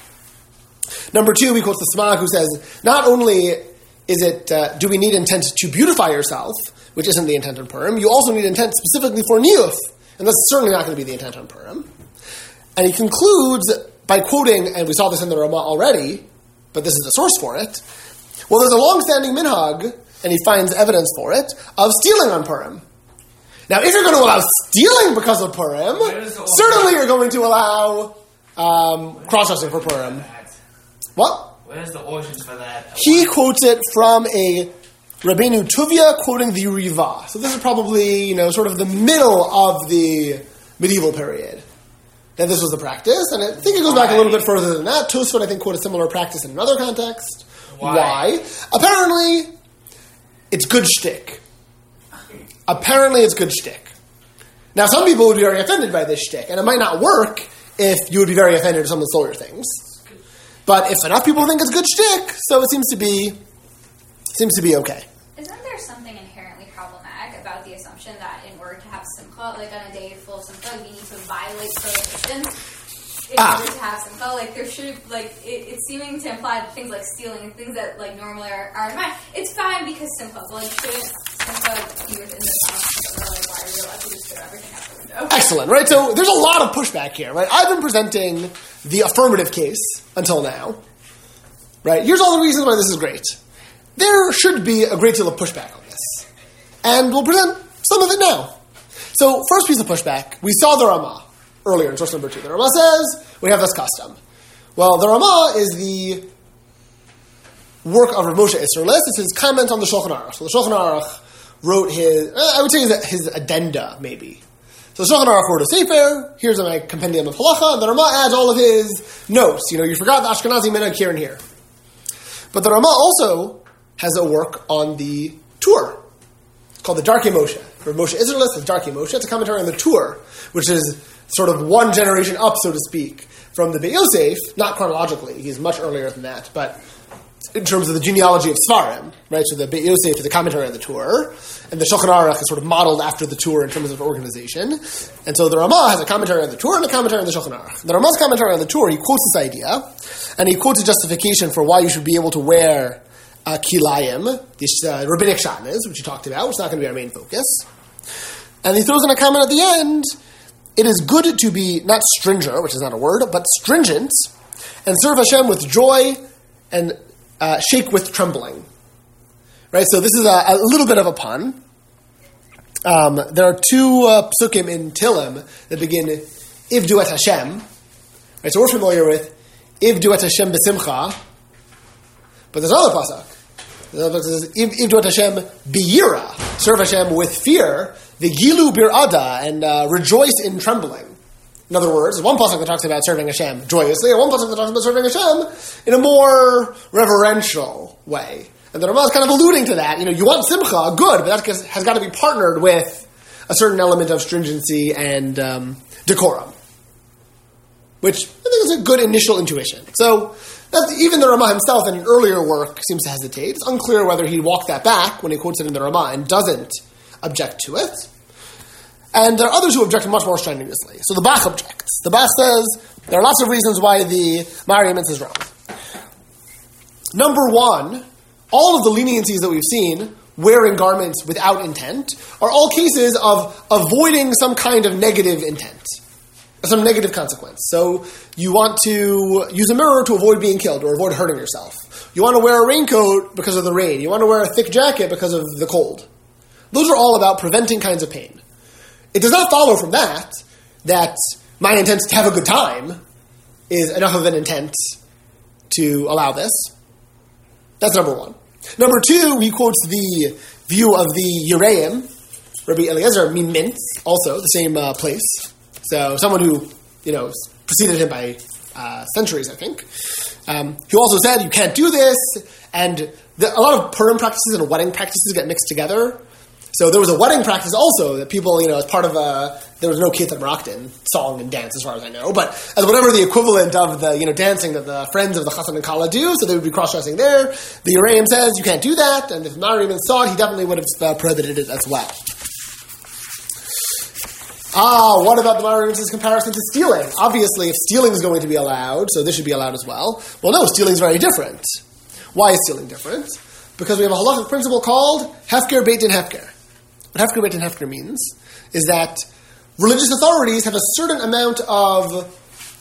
Number two, he quotes the Smag, who says not only is it, uh, do we need intent to beautify yourself, which isn't the intent on Purim, you also need intent specifically for niyuf, and that's certainly not going to be the intent on Purim. And he concludes by quoting, and we saw this in the Ramah already, but this is the source for it, well, there's a long-standing minhag, and he finds evidence for it, of stealing on Purim. Now, if you're going to allow stealing because of Purim, certainly you're going to allow um, cross-dressing for Purim. What? Where's the origins for that? He quotes it from a Rabbeinu Tuvia quoting the Riva. So this is probably, you know, sort of the middle of the medieval period that this was the practice. And I think it goes back a little bit further than that. Tosfot, I think, quoted a similar practice in another context. Why? Why? Apparently, it's good shtick. Apparently, it's good shtick. Now, some people would be very offended by this shtick, and it might not work if you would be very offended if someone stole your things. But if enough people think it's good shtick, so it seems to be seems to be okay. Isn't there something inherently problematic about the assumption that in order to have simcha, like on a day full of simcha, you need to violate prohibitions in Ah. order to have simcha? Like there should, like it, it's seeming to imply that things like stealing and things that like normally are, are in mind. It's fine because simcha, but like shouldn't simcha be within the bounds? Or like why are you allowed to just throw everything out the window? Excellent, right? So there's a lot of pushback here, right? I've been presenting the affirmative case until now, right? Here's all the reasons why this is great. There should be a great deal of pushback on this, and we'll present some of it now. So, first piece of pushback, we saw the Ramah earlier in source number two. The Ramah says we have this custom. Well, the Ramah is the work of Rav Moshe Isserles. It's his comment on the Shulchan Aruch. So the Shulchan Aruch wrote his, I would say his, his addenda, maybe. So the Shulchan Aruch wrote a sefer, here's my compendium of halacha, and the Ramah adds all of his notes. You know, you forgot the Ashkenazi minhag here and here. But the Ramah also has a work on the Torah. It's called the Darkei Moshe. For Moshe Isserles, the Darkei Moshe. It's a commentary on the Torah, which is sort of one generation up, so to speak, from the Beit Yosef, not chronologically, he's much earlier than that, but in terms of the genealogy of Svarim, right? So the Beit Yosef is a commentary on the Torah, and the Shulchan Aruch is sort of modeled after the Torah in terms of organization. And so the Ramah has a commentary on the Torah and a commentary on the Shulchan Aruch. The Ramah's commentary on the Torah, he quotes this idea, and he quotes a justification for why you should be able to wear uh, kilayim, these uh, rabbinic shatnez, which you talked about, which is not going to be our main focus. And he throws in a comment at the end, it is good to be not stringer, which is not a word, but stringent, and serve Hashem with joy and uh, shake with trembling. Right? So this is a, a little bit of a pun. Um, there are two uh, psukim in Tilim that begin Ivdu et Hashem. Right? So we're familiar with Ivdu et Hashem b'simcha. But there's another pasuk. The other pasuk says Ivdu et Hashem b'yira. Serve Hashem with fear. V'gilu bir'ada, and uh, rejoice in trembling. In other words, there's one pasuk that talks about serving Hashem joyously, and one pasuk that talks about serving Hashem in a more reverential way. And the Ramah is kind of alluding to that. You know, you want simcha, good, but that has got to be partnered with a certain element of stringency and um, decorum, which I think is a good initial intuition. So that's, even the Ramah himself in an earlier work seems to hesitate. It's unclear whether he walked that back when he quotes it in the Ramah and doesn't object to it. And there are others who object much more strenuously. So the Bach objects. The Bach says there are lots of reasons why the Mariamitz is wrong. Number one, all of the leniencies that we've seen, wearing garments without intent, are all cases of avoiding some kind of negative intent, some negative consequence. So you want to use a mirror to avoid being killed or avoid hurting yourself. You want to wear a raincoat because of the rain. You want to wear a thick jacket because of the cold. Those are all about preventing kinds of pain. It does not follow from that that my intent to have a good time is enough of an intent to allow this. That's number one. Number two, he quotes the view of the Yereim, Rabbi Eliezer Mimintz, also the same uh, place. So someone who, you know, preceded him by uh, centuries, I think. Um, he also said you can't do this, and the, a lot of Purim practices and wedding practices get mixed together. So there was a wedding practice also that people, you know, as part of a, there was no Keith and Rockton song and dance as far as I know, but as whatever the equivalent of the, you know, dancing that the friends of the Chassan and Kala do, so they would be cross-dressing there. The Yereim says you can't do that, and if Mariam saw it, he definitely would have uh, prohibited it as well. Ah, what about the Mariam's comparison to stealing? Obviously, if stealing is going to be allowed, so this should be allowed as well. Well, no, stealing is very different. Why is stealing different? Because we have a halachic principle called Hefker Beit Din Hefker. What Hefker Beit Din Hefker means is that religious authorities have a certain amount of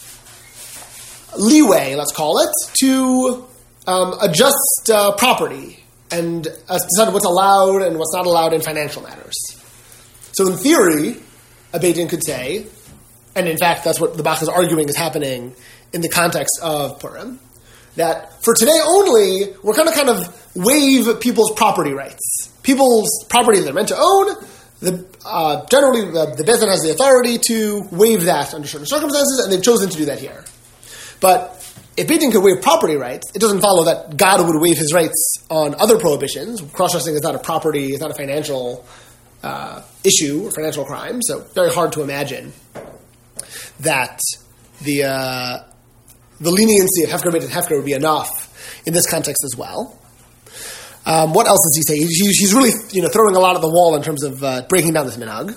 leeway, let's call it, to um, adjust uh, property and uh, decide what's allowed and what's not allowed in financial matters. So in theory, a Beit Din could say, and in fact that's what the Bach is arguing is happening in the context of Purim, that for today only, we're going to kind of waive people's property rights. People's property they're meant to own, the, uh, generally the, the Beit Din has the authority to waive that under certain circumstances, and they've chosen to do that here. But if Beit Din could waive property rights, it doesn't follow that God would waive his rights on other prohibitions. Cross-dressing is not a property, it's not a financial uh, issue or financial crime, so very hard to imagine that the uh, the leniency of Hefker Beit Din Hefker would be enough in this context as well. Um, what else does he say? He, he's really, you know, throwing a lot at the wall in terms of uh, breaking down this minhag.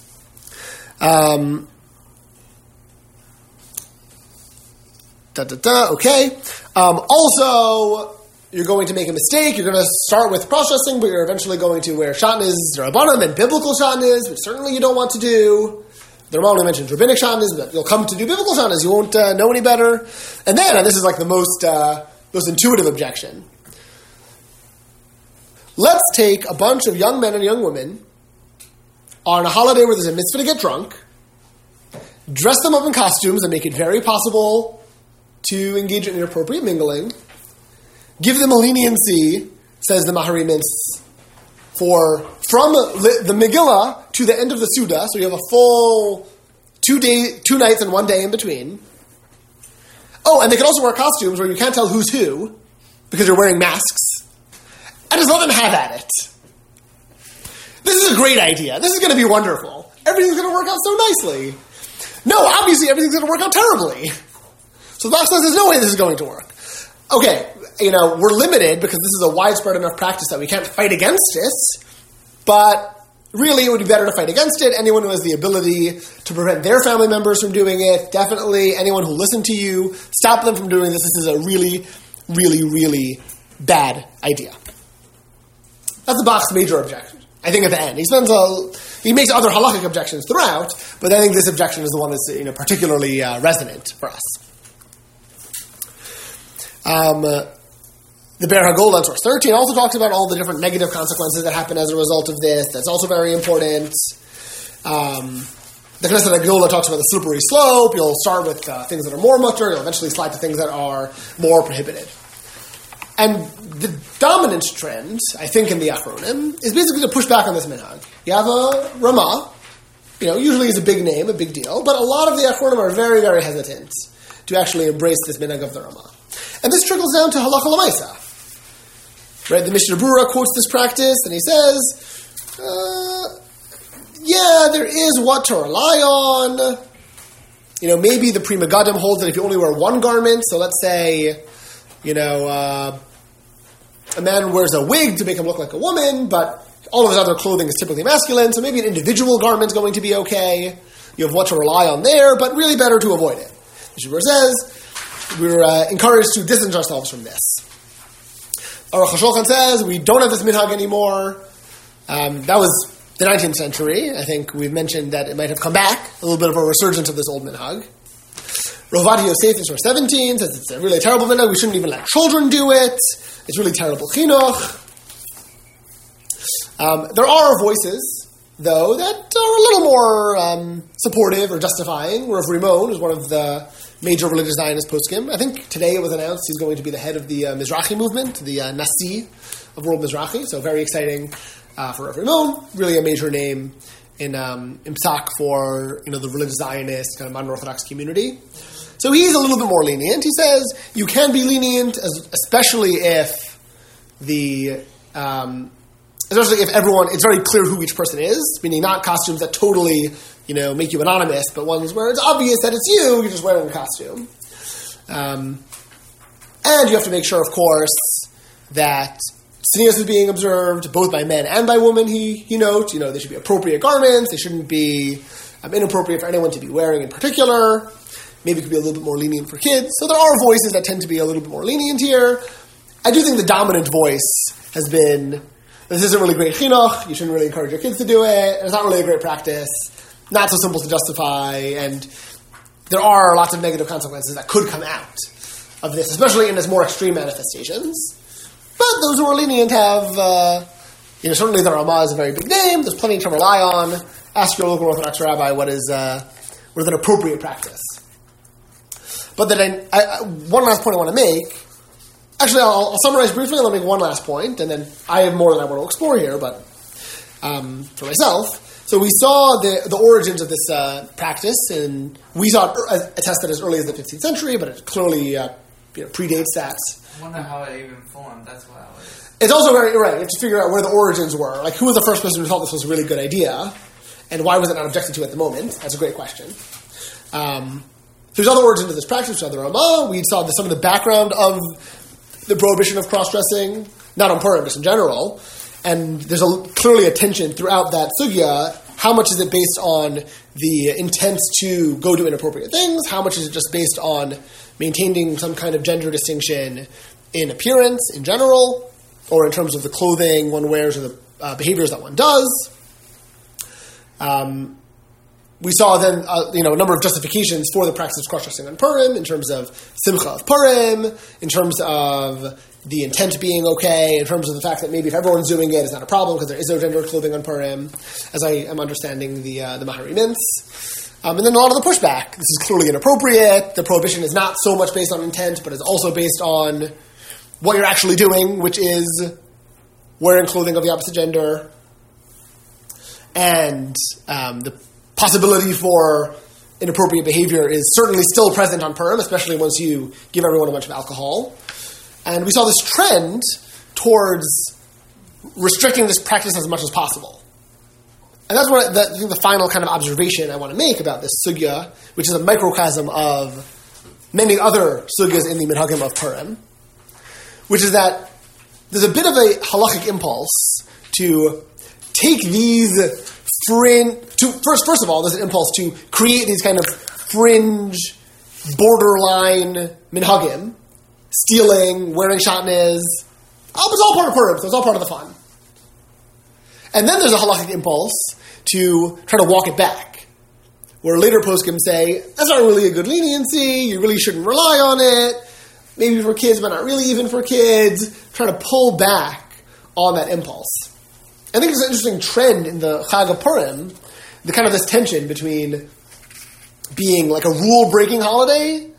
Um, da, da, da, okay. Um, also, you're going to make a mistake. You're going to start with cross-dressing, but you're eventually going to wear shatnez, rabbanim, and biblical shatnez, which certainly you don't want to do. The Ramah only mentions rabbinic shatnez, but you'll come to do biblical shatnez. You won't uh, know any better. And then, and this is like the most uh, most intuitive objection, let's take a bunch of young men and young women on a holiday where there's a mitzvah to get drunk, dress them up in costumes and make it very possible to engage in inappropriate mingling, give them a leniency, says the Maharimints, for from the Megillah to the end of the Suda, so you have a full two day, two nights and one day in between. Oh, and they can also wear costumes where you can't tell who's who because you're wearing masks. And just let them have at it. This is a great idea. This is going to be wonderful. Everything's going to work out so nicely. No, obviously everything's going to work out terribly. So the Bach says there's no way this is going to work. Okay, you know, we're limited because this is a widespread enough practice that we can't fight against it, but really it would be better to fight against it. Anyone who has the ability to prevent their family members from doing it, definitely. Anyone who listened to you, stop them from doing this. This is a really, really, really bad idea. That's the Bach's major objection, I think, at the end. He spends a, he makes other halakhic objections throughout, but I think this objection is the one that's, you know, particularly uh, resonant for us. Um, uh, the Ber HaGolda on source thirteen also talks about all the different negative consequences that happen as a result of this. That's also very important. Um, the Knesset HaGolda talks about the slippery slope. You'll start with uh, things that are more mutter. You'll eventually slide to things that are more prohibited. And the dominant trend, I think, in the Achronim is basically to push back on this minhag. You have a Ramah, you know, usually is a big name, a big deal, but a lot of the Achronim are very, very hesitant to actually embrace this minhag of the Ramah. And this trickles down to halacha l'maisa. Right, the Mishnah Berurah quotes this practice, and he says, uh, yeah, there is what to rely on. You know, maybe the Pri Megadim holds that if you only wear one garment, so let's say, you know, uh, a man wears a wig to make him look like a woman, but all of his other clothing is typically masculine, so maybe an individual garment is going to be okay. You have what to rely on there, but really better to avoid it. Mishnah Berurah says, we're uh, encouraged to distance ourselves from this. Aruch HaShulchan says, we don't have this minhag anymore. Um, that was the nineteenth century. I think we've mentioned that it might have come back, a little bit of a resurgence of this old minhag. Rav Ovadia Yosef in source seventeen says it's a really terrible minhag. We shouldn't even let children do it. It's really terrible chinuch. Um, there are voices, though, that are a little more um, supportive or justifying. Rav Rimon is one of the major religious Zionist poskim. I think today it was announced he's going to be the head of the uh, Mizrahi movement, the uh, Nasi of World Mizrahi. So very exciting uh, for Rav Rimon. Really a major name in um, in Psak for, you know, the religious Zionist kind of modern Orthodox community. So he's a little bit more lenient. He says you can be lenient, as, especially if the um, especially if everyone, it's very clear who each person is, meaning not costumes that totally, you know, make you anonymous, but ones where it's obvious that it's you, you're just wearing a costume. Um, and you have to make sure, of course, that tznius is being observed, both by men and by women, he, he notes. You know, they should be appropriate garments, they shouldn't be um, inappropriate for anyone to be wearing in particular. Maybe it could be a little bit more lenient for kids. So there are voices that tend to be a little bit more lenient here. I do think the dominant voice has been, this isn't really great chinuch, you shouldn't really encourage your kids to do it, it's not really a great practice, not so simple to justify, and there are lots of negative consequences that could come out of this, especially in its more extreme manifestations. But those who are lenient have, uh, you know, certainly the Ramah is a very big name, there's plenty to rely on. Ask your local Orthodox rabbi what is, uh, what is an appropriate practice. But then I, I, one last point I want to make. Actually, I'll, I'll summarize briefly, and I'll make one last point, and then I have more that I want to explore here, but um, for myself. So we saw the, the origins of this uh, practice, and we saw it attested as early as the fifteenth century, but it clearly uh, you know, predates that. I wonder how it even formed. That's what I was. It's also very, right, you have to figure out where the origins were. Like, who was the first person who thought this was a really good idea, and why was it not objected to at the moment? That's a great question. Um, there's other origins of this practice, other Ramah. We saw the, some of the background of the prohibition of cross-dressing, not on Purim, just in general. And there's a, clearly a tension throughout that sugya. How much is it based on the intent to go do inappropriate things? How much is it just based on maintaining some kind of gender distinction in appearance in general, or in terms of the clothing one wears or the uh, behaviors that one does? Um, we saw then, uh, you know, a number of justifications for the practice of cross-dressing on Purim, in terms of simcha of Purim, in terms of the intent being okay, in terms of the fact that maybe if everyone's doing it, it's not a problem because there is no gender clothing on Purim, as I am understanding the uh, the Mahari mints. Um, and then a lot of the pushback. This is clearly inappropriate. The prohibition is not so much based on intent, but is also based on what you're actually doing, which is wearing clothing of the opposite gender. And um, the possibility for inappropriate behavior is certainly still present on Purim, especially once you give everyone a bunch of alcohol. And we saw this trend towards restricting this practice as much as possible. And that's what the, I think the final kind of observation I want to make about this sugya, which is a microcosm of many other sugyas in the minhagim of Purim, which is that there's a bit of a halachic impulse to take these fringe, to first, first of all, there's an impulse to create these kind of fringe, borderline minhagim, stealing, wearing shatnez. Oh, it's all part of Purim, so it's all part of the fun. And then there's a halachic impulse to try to walk it back, where later poskim say, that's not really a good leniency, you really shouldn't rely on it. maybe for kids, but not really even for kids, trying to pull back on that impulse. I think there's an interesting trend in the Chag of Purim, the kind of this tension between being like a rule-breaking holiday,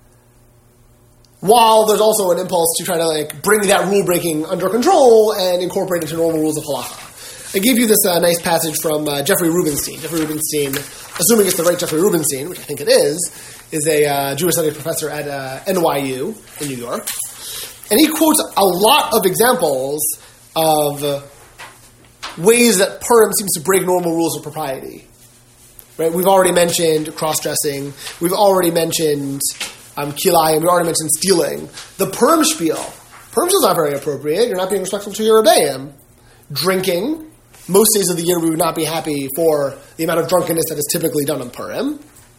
while there's also an impulse to try to like bring that rule-breaking under control and incorporate it into normal rules of halacha. I gave you this uh, nice passage from uh, Jeffrey Rubenstein. Jeffrey Rubenstein, assuming it's the right Jeffrey Rubenstein, which I think it is, is a uh, Jewish studies professor at uh, N Y U in New York. And he quotes a lot of examples of uh, ways that Purim seems to break normal rules of propriety. Right? We've already mentioned cross-dressing. We've already mentioned um, kilayim. We've already mentioned stealing. The Purim spiel. Purim spiel is not very appropriate. You're not being respectful to your rebbeim. Drinking. Most days of the year we would not be happy for the amount of drunkenness that is typically done on Purim.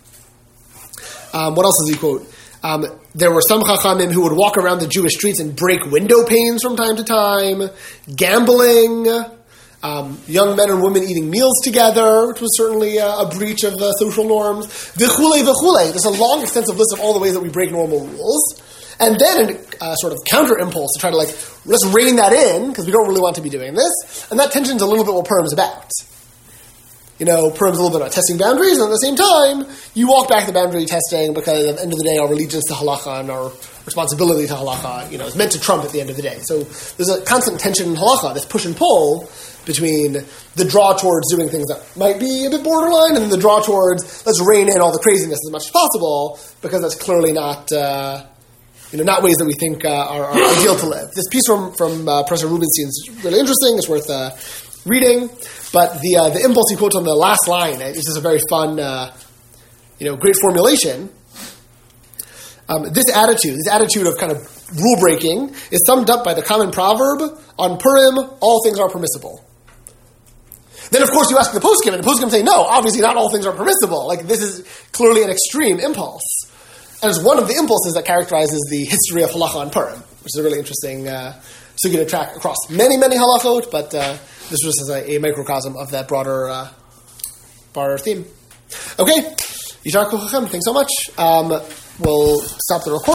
Um, what else does he quote? Um, there were some chachamim who would walk around the Jewish streets and break window panes from time to time. Gambling. Um, young men and women eating meals together, which was certainly uh, a breach of uh, social norms. V'chule, v'chule. There's a long, extensive list of all the ways that we break normal rules. And then a uh, sort of counter impulse to try to like, let's rein that in, because we don't really want to be doing this. And that tension's a little bit what Purim's about. You know, Purim's a little bit about testing boundaries, and at the same time, you walk back the boundary testing because at the end of the day, our allegiance to halacha and our responsibility to halacha, you know, is meant to trump at the end of the day. So there's a constant tension in halacha, this push and pull between the draw towards doing things that might be a bit borderline and the draw towards let's rein in all the craziness as much as possible, because that's clearly not, uh, you know, not ways that we think uh, are, are ideal to live. This piece from, from uh, Professor Rubenstein is really interesting. It's worth uh, reading. But the uh, the impulse he quotes on the last line is just a very fun, uh, you know, great formulation. Um, this attitude, this attitude of kind of rule breaking, is summed up by the common proverb: on Purim, all things are permissible. Then, of course, you ask the poskim, and the poskim say, no, obviously not all things are permissible. Like, this is clearly an extreme impulse. And it's one of the impulses that characterizes the history of halacha on Purim, which is a really interesting uh, sugya to track across many, many halachot, but uh, this was just a, a microcosm of that broader, uh, broader theme. Okay, Yishar Kochachem, thanks so much. Um, we'll stop the recording.